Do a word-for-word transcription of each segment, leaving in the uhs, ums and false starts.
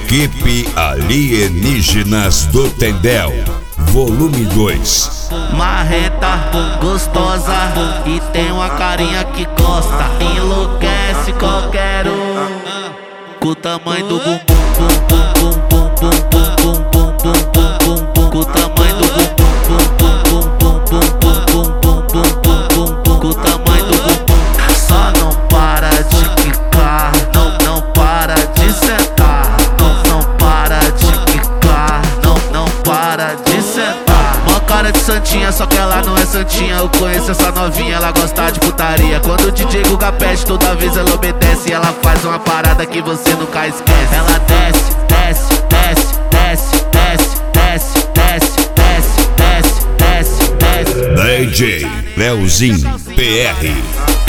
Equipe Alienígenas do Tendel, volume dois. Marreta, gostosa e tem uma carinha que gosta. Enlouquece qualquer um com o tamanho do bumbum, bum, bum, bum, bum, bum, bum, bum, bum, bum, bum, bum, com o tamanho do bumbum, bum, bum, bum, bum, bum, bum, bum, bum, bum, bum, bum, com o tamanho do bumbum. Só não para de quicar, não, não para de sentar, não, não para de quicar, não, não para de sentar. Mó cara de santinha, só que ela não é santinha. Eu conheço essa novinha, ela gosta de putaria. Quando o D J Guga pede, toda vez ela obedece. Ela faz uma parada que você nunca esquece. Ela desce, desce, desce, desce, desce, desce, desce, desce, desce, desce, desce. D J Leozinho P R.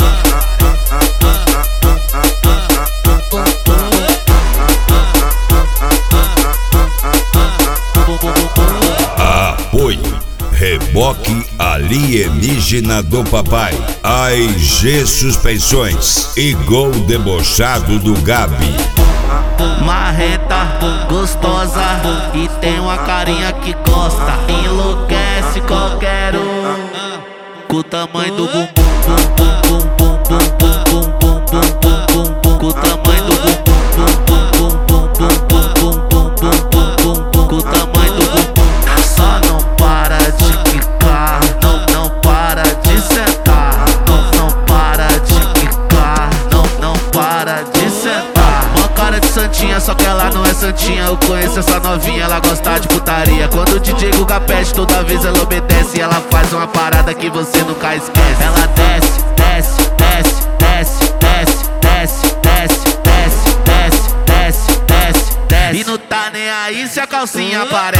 Apoio Reboque Alienígena do Papai, A E G Suspensões e Gol Debochado do Gabi. Marreta, gostosa e tem uma carinha que gosta. Enlouquece qualquer um com o tamanho do bumbum, bum, bum, bum, bum, bum, bum, bum, bum, bum, bum, bum, com o tamanho do bumbum, bum, bum, bum, bum, bum, bum, bum, bum, bum, bum, com o tamanho do bumbum. Só não para de quicar, não, não para de sentar, não, não para de quicar, não, não para de sentar. Mó cara de santinha, só que ela não é santinha. Eu conheço essa novinha, ela gosta de putaria. Quando o D J Guga pede, toda vez ela obedece. Ela faz uma parada que você nunca esquece. Ela desce, desce, desce, desce, desce, desce, desce, desce, desce, desce, desce, desce. E não tá nem aí se a calcinha aparece.